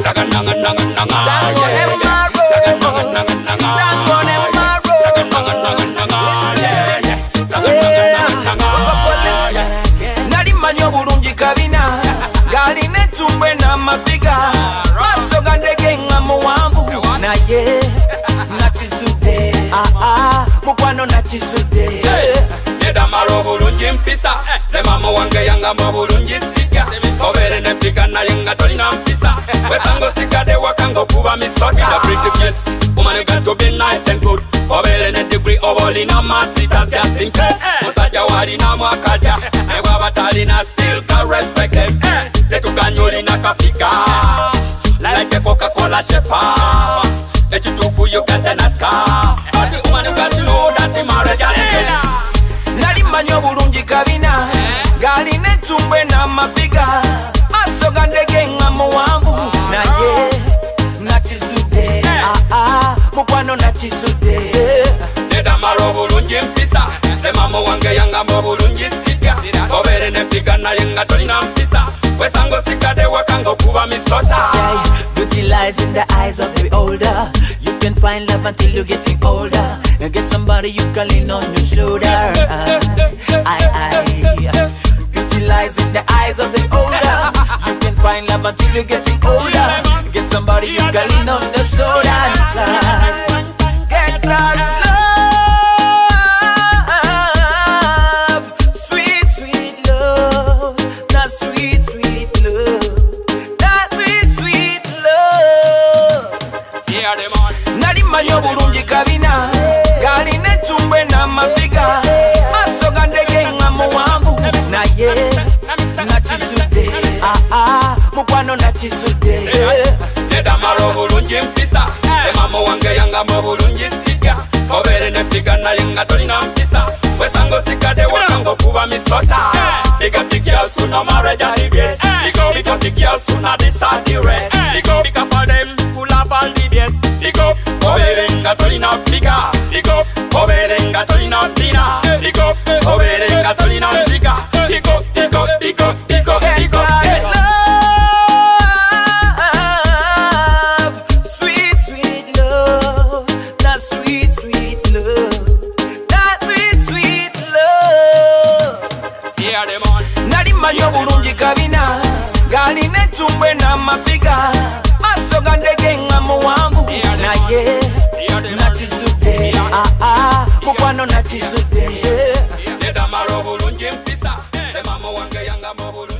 Nali manyo bulungi kabina gali netumbwe n'amapiga maso gandege nga muwanvu naye nakisude mukwano nakisude nedamaro bulungi mpisa ze mama wange yangamba bulungi siga obere nefika naye nga tolina mpisa wesango sikade wakango kuba misota pretty face woman you got to be nice and good obere ne degree obolina masters just in case musajja walina mwakaja nebwaba talina still can respect them tetukanyolina kafika like Coca-Cola shepa ekitufu you got an scar woman you got to know that marriage is nali manyo bulungi kabina gali netumbwe n'amapiga maso gandege nga muwanvu naye nakisude mukwano nakisude nedamaro bulungi mpisa ze mama wange yangamba bulungi siga obere nefika naye nga tolina mpisa wesango sikade wakango kuba misota. Beauty lies in the eyes of the beholder. You can find love until you're getting older and get somebody you can lean on your shoulder. Beauty lies in the eyes of the beholder. You can find love until you're getting older. Get somebody you can lean on your shoulder. Get that love, sweet, sweet love, that sweet, sweet love, that sweet, sweet love. Hear them on. Nali manyo bulungi kabina gali netumbwe n'amapiga maso gandege nga muwanvu naye nakisude mukwano nakisude nedamaro bulungi mpisa ze mama wange yangamba bulungi siga obere nefika naye nga tolina mpisa wesango sikade wakango kuba misota big up the girls who no marriage are the best big up the girls who not decide the rest big up all them who love all the best big up obere nga tolina fika big up obere nga tolina fina big up obere nga tolina fika big up sweet, sweet love, that sweet, sweet love, that sweet, sweet love. Hear them on. Nali manyo bulungi kabina gali netumbwe n'amapiga maso gandege nga muwanvu naye nakisude mukwano nakisude nedamaro bulungi mpisa ze mama wange yangamba bulungi